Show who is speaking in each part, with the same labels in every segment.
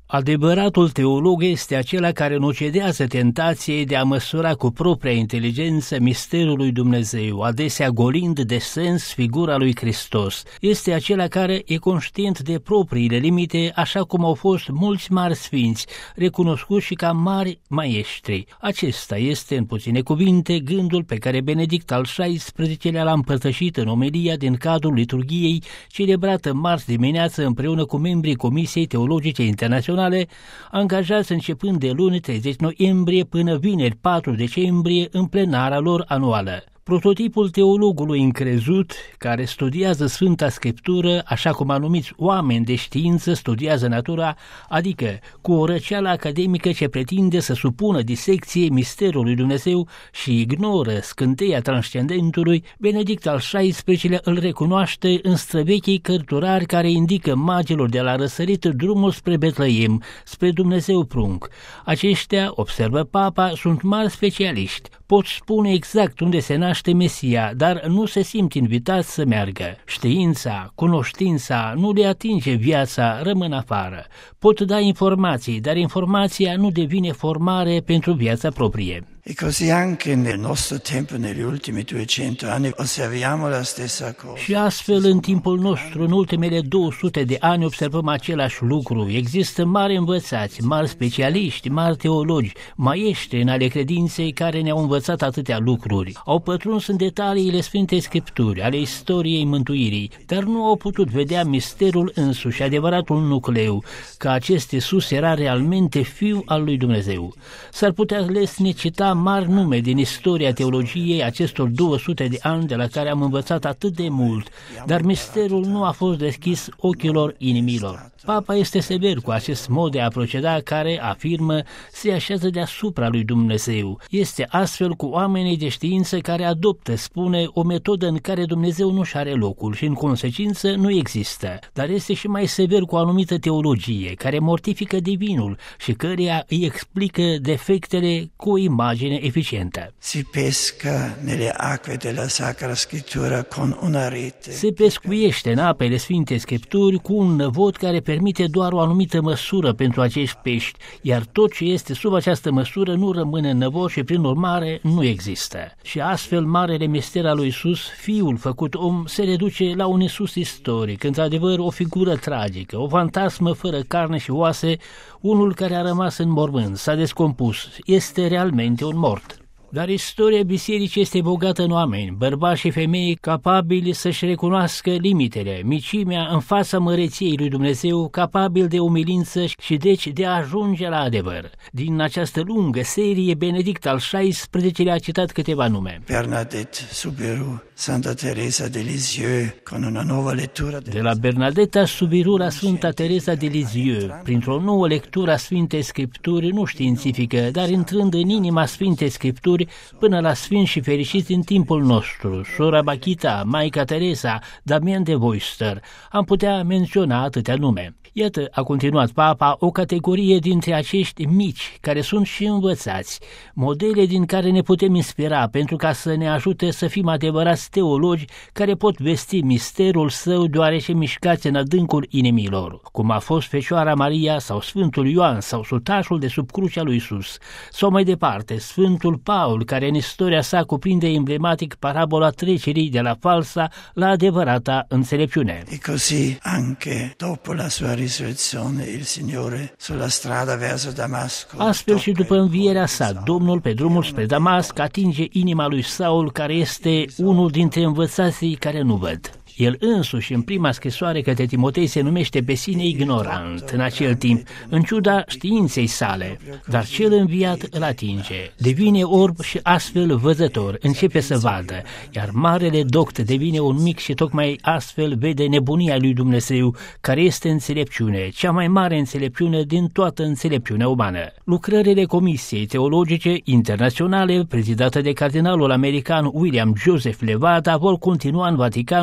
Speaker 1: Adevăratul teolog este acela care nu cedează tentației de a măsura cu propria inteligență misterul lui Dumnezeu, adesea golind de sens figura lui Hristos. Este acela care e conștient de propriile limite, așa cum au fost mulți mari sfinți, recunoscuți și ca mari maestri. Acesta este, în puține cuvinte, gândul pe care Benedict al XVI-lea l-a împărtășit în omelia din cadrul liturghiei celebrată marți dimineață împreună cu membrii Comisiei Teologice Internaționale, angajați începând de luni 30 noiembrie până vineri 4 decembrie în plenara lor anuală. Prototipul teologului încrezut, care studiază Sfânta Scriptură, așa cum anumiți oameni de știință studiază natura, adică cu o răceală academică ce pretinde să supună disecției misterul lui Dumnezeu și ignoră scânteia transcendentului, Benedict al XVI-lea îl recunoaște în străvechii cărturari care indică magilor de la răsărit drumul spre Betleem, spre Dumnezeu prunc. Aceștia, observă Papa, sunt mari specialiști. Pot spune exact unde se naște Mesia, dar nu se simt invitați să meargă. Știința, cunoștința nu le atinge viața, rămân afară. Pot da informații, dar informația nu devine formare pentru viața proprie.
Speaker 2: E così anche nel nostro tempo, negli ultimi 200 anni, osserviamo la stessa cosa.
Speaker 1: Și astfel, în timpul nostru, în ultimele 200 de ani, observăm același lucru. Există mari învățați, mari specialiști, mari teologi, maestri în ale credinței care ne-au învățat atâtea lucruri. Au pătruns în detaliile Sfintei Scripturi, ale istoriei mântuirii, dar nu au putut vedea misterul însuși, adevăratul nucleu, că acest Iisus era realmente Fiul al lui Dumnezeu. S-ar putea lesne cita mari nume din istoria teologiei acestor 200 de ani de la care am învățat atât de mult, dar misterul nu a fost deschis ochilor inimilor. Papa este sever cu acest mod de a proceda care, afirmă, se așează deasupra lui Dumnezeu. Este astfel cu oamenii de știință care adoptă, spune, o metodă în care Dumnezeu nu-și are locul și în consecință nu există, dar este și mai sever cu o anumită teologie care mortifică divinul și căreia îi explică defectele cu o imagine eficientă.
Speaker 2: Si pesca nelle acque della Sacra Scrittura con una rete.
Speaker 1: Se pescuiește în apele Sfintei Scripturi cu un năvod care permite doar o anumită măsură pentru acești pești, iar tot ce este sub această măsură nu rămâne în năvod și prin urmare nu există. Și astfel marele mister al lui Iisus, Fiul făcut om, se reduce la un Iisus istoric, într-adevăr o figură tragică, o fantasmă fără carne și oase, unul care a rămas în mormânt, s-a descompus, este realmente un mort. Dar istoria bisericii este bogată în oameni, bărbați și femei capabili să-și recunoască limitele, micimea în fața măreției lui Dumnezeu, capabili de umilință și deci de a ajunge la adevăr. Din această lungă serie, Benedict al XVI-lea a citat câteva nume.
Speaker 2: Bernadette Soubirous, Santa Teresa de Lisieux, con una nuova lettura
Speaker 1: de la Bernadetta Soubirous la Sfânta Teresa de Lisieux, printr-o nouă lectură a Sfintei Scripturi, nu științifică, dar intrând în inima Sfintei Scripturi, până la sfinți și fericiți în timpul nostru, Sora Bachita, Maica Teresa, Damian de Voister, am putea menționa atâtea nume. Iată, a continuat Papa, o categorie dintre acești mici, care sunt și învățați, modele din care ne putem inspira pentru ca să ne ajute să fim adevărați teologi care pot vesti misterul său deoarece mișcați în adâncul inimilor, cum a fost Fecioara Maria sau Sfântul Ioan sau sutașul de sub crucea lui Iisus, sau mai departe Sfântul Paul, care în istoria sa cuprinde emblematic parabola trecerii de la falsa la adevărata înțelepciune.
Speaker 2: E così anche dopo la sua risurrezione il Signore sulla strada verso Damasco.
Speaker 1: Astfel și după învierea sa, Domnul pe drumul spre Damasc atinge inima lui Saul, care este unul dintre învățații care nu văd. El însuși, în prima scrisoare către Timotei, se numește pe sine ignorant în acel timp, în ciuda științei sale, dar cel înviat îl atinge, devine orb și astfel văzător, începe să vadă, iar marele doct devine un mic și tocmai astfel vede nebunia lui Dumnezeu, care este înțelepciune, cea mai mare înțelepciune din toată înțelepciunea umană. Lucrările Comisiei Teologice Internaționale, prezidată de cardinalul american William Joseph Levada, vor continua în Vatican, cum s-a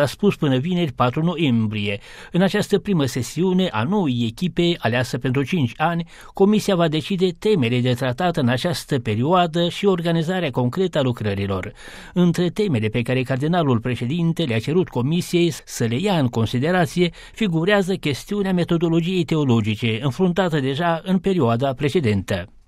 Speaker 1: spus până vineri 4 noiembrie. În această primă sesiune a noii echipe, aleasă pentru 5 ani, Comisia va decide temele de tratat în această perioadă și organizarea concretă a lucrărilor. Între temele pe care cardinalul președinte le-a cerut Comisiei să le ia în considerație figurează chestiunea metodologiei teologice, înfruntată deja în perioada precedentă.